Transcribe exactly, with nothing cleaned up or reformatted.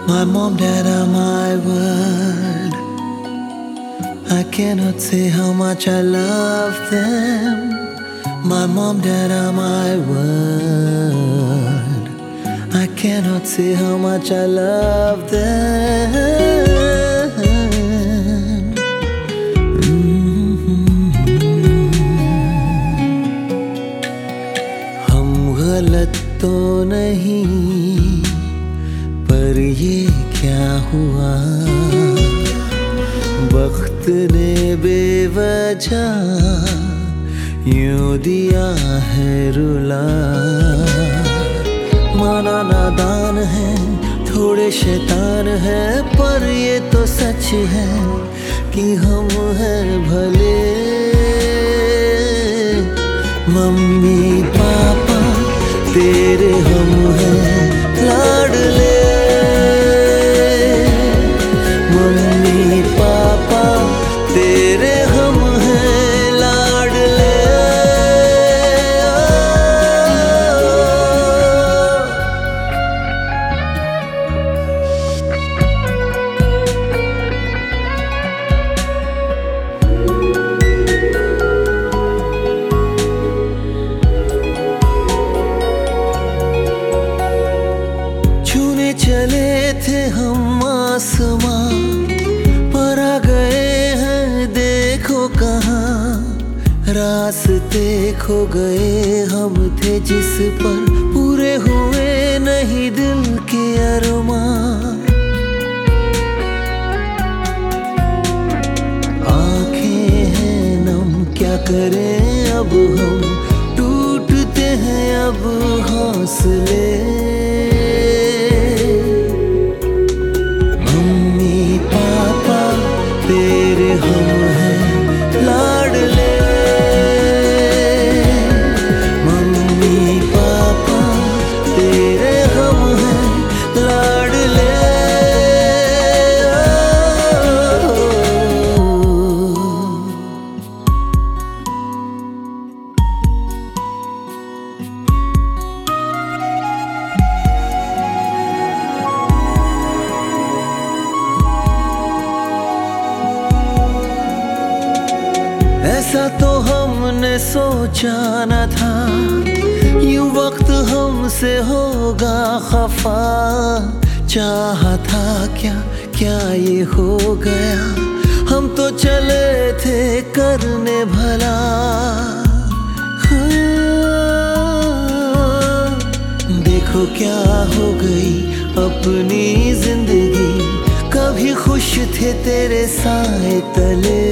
My mom, dad are my world. I cannot say how much I love them. My mom, dad are my world. I cannot say how much I love them. Mm-hmm. हम गलत तो नहीं, पर ये क्या हुआ, वक्त ने बेवजह यूं दिया है रुला। माना नादान है, थोड़े शैतान है, पर ये तो सच है कि हम हैं भले। मम्मी पापा तेरे हम हैं लाडले। मम्मी पापा तेरे हम हैं लाडले। छूने चले थे हम आसमां, पर आ गए हैं देखो कहाँ। रास्ते खो गए हम थे जिस पर पूरे हुए नहीं दिल के अरमां। आंखें हैं नम, क्या करें अब हम, टूटते हैं अब हौसले। मम्मी पापा तेरे हम हैं लाडले। मम्मी पापा तेरे हम हैं लाडले। ऐसा तो हमने सोचा न था, यूं वक्त हमसे होगा खफा। चाहा था क्या क्या ये हो गया, हम तो चले थे करने भला। हाँ, देखो क्या हो गई अपनी जिंदगी, कभी खुश थे तेरे साए तले।